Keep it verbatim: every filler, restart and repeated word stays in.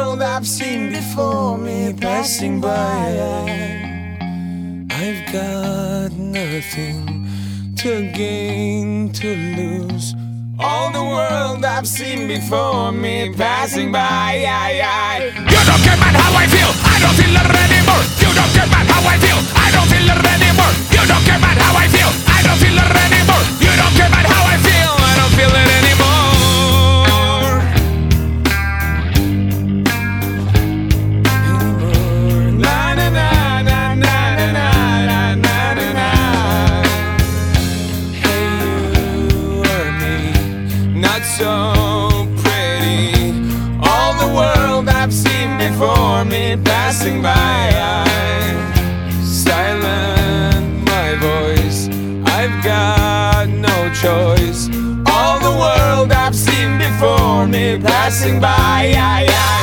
world I've seen before me passing by. I've got nothing to gain, to lose. All the world I've seen before me passing by. You don't care about how I feel, I don't feel it anymore. You don't care about how I feel, I don't feel it anymore. You don't care about how I feel, I don't feel it anymore. You don't care about how I feel, I don't feel it anymore. Na na na na na na na na na na. Hey, you or me, not so pretty. All the world I've seen before me passing by. Silent my voice, I've got no choice. All the world I've seen before me passing by.